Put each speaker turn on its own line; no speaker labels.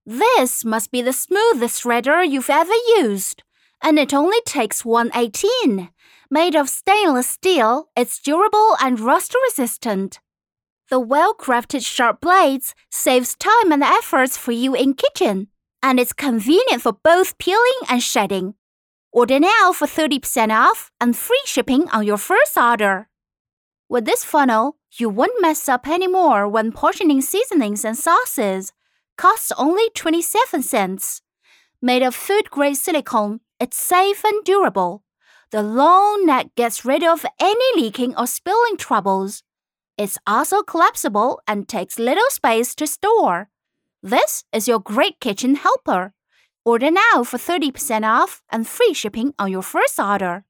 This must be the smoothest shredder you've ever used, and it only takes 118. Made of stainless steel, it's durable and rust-resistant. The well-crafted sharp blades saves time and efforts for you in kitchen, and it's convenient for both peeling and shedding. Order now for 30% off and free shipping on your first order. With this funnel, you won't mess up anymore when portioning seasonings and sauces. Costs only 27 cents. Made of food-grade silicone, it's safe and durable. The long neck gets rid of any leaking or spilling troubles. It's also collapsible and takes little space to store. This is your great kitchen helper. Order now for 30% off and free shipping on your first order.